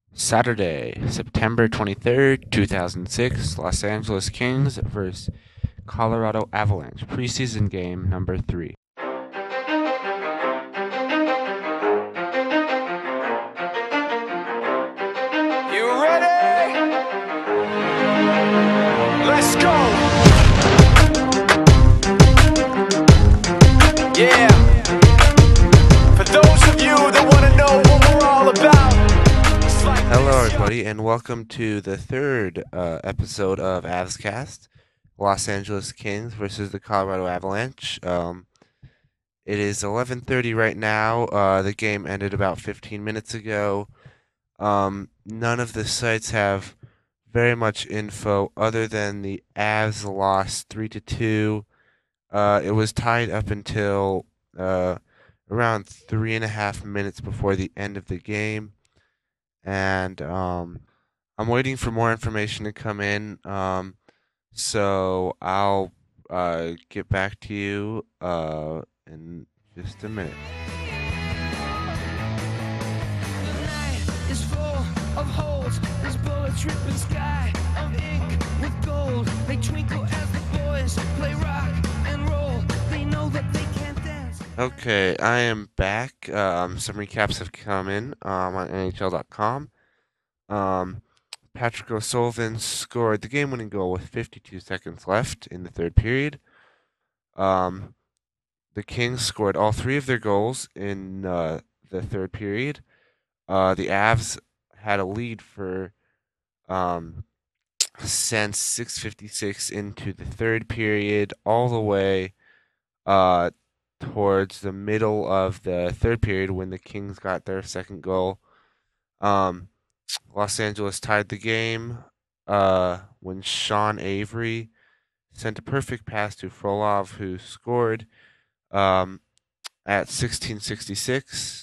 Saturday, September 23rd, 2006, Los Angeles Kings vs. Colorado Avalanche, preseason game number 3. You ready? Let's go! Yeah. For those of you that want to know what we're all about, it's like Hello, this, yo. everybody, and welcome to the third episode of AvsCast, Los Angeles Kings versus the Colorado Avalanche. It is 11:30 right now. The game ended about 15 minutes ago. None of the sites have very much info other than the Avs lost 3-2. It was tied up until around 3.5 minutes before the end of the game, and I'm waiting for more information to come in. So I'll get back to you in just a minute. The night is full of holes. There's bullets ripping sky of ink with gold. They twinkle as the boys play rock and roll. They know that they can't dance. Okay, I am back. Some recaps have come in on NHL.com. Patrick O'Sullivan scored the game-winning goal with 52 seconds left in the third period. The Kings scored all three of their goals in the third period. The Avs had a lead for since 6:56 into the third period, all the way towards the middle of the third period when the Kings got their second goal. Los Angeles tied the game when Sean Avery sent a perfect pass to Frolov, who scored at 16:66.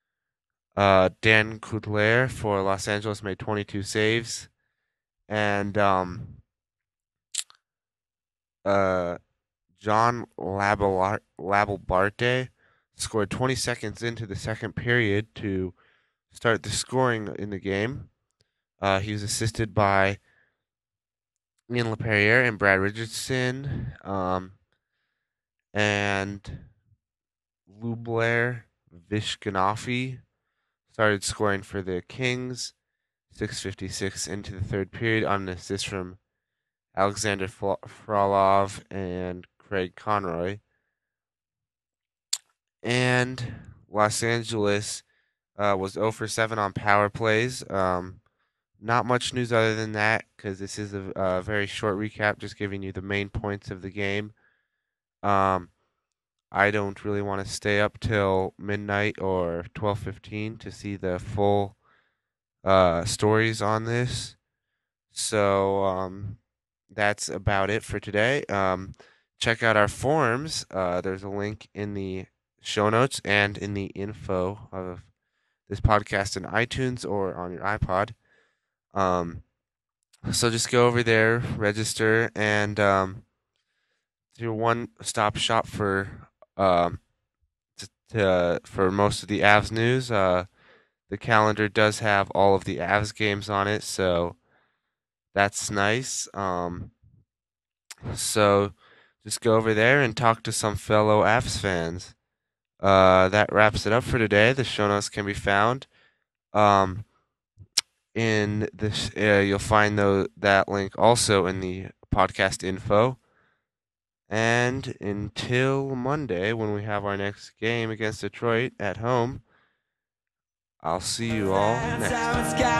Dan Kudler for Los Angeles made 22 saves, and John Labelbarte scored 20 seconds into the second period to start the scoring in the game. He was assisted by Ian LaPerriere and Brad Richardson, and Lubler Vishkanoffy started scoring for the Kings. 6:56 into the third period on an assist from Alexander Frolov and Craig Conroy. And Los Angeles was 0 for 7 on power plays. Not much news other than that, because this is a very short recap, just giving you the main points of the game. I don't really want to stay up till midnight or 12:15 to see the full stories on this. So that's about it for today. Check out our forums. There's a link in the show notes and in the info of this podcast in iTunes or on your iPod. So just go over there, register, and do a one-stop shop for for most of the Avs news. The calendar does have all of the Avs games on it, so that's nice. So just go over there and talk to some fellow Avs fans. That wraps it up for today. The show notes can be found. In this, you'll find that link also in the podcast info. And until Monday, when we have our next game against Detroit at home, I'll see you all next time.